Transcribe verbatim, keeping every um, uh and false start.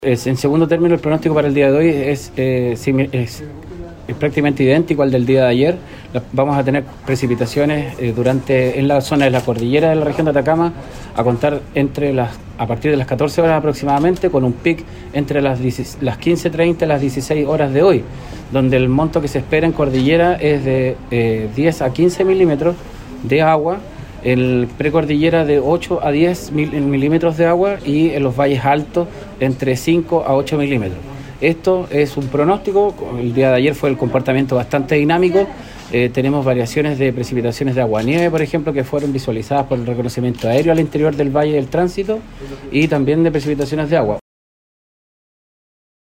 Es, en segundo término, el pronóstico para el día de hoy es, eh, es, es prácticamente idéntico al del día de ayer. Vamos a tener precipitaciones eh, durante en la zona de la cordillera de la región de Atacama, a contar entre las a partir de las catorce horas aproximadamente, con un pic entre las, las quince treinta y las dieciséis horas de hoy, donde el monto que se espera en cordillera es de eh, diez a quince milímetros de agua, en precordillera de ocho a diez mil, milímetros de agua, y en los valles altos entre cinco a ocho milímetros. Esto es un pronóstico. El día de ayer fue el comportamiento bastante dinámico. Eh, tenemos variaciones de precipitaciones de aguanieve, por ejemplo, que fueron visualizadas por el reconocimiento aéreo al interior del Valle del Tránsito, y también de precipitaciones de agua.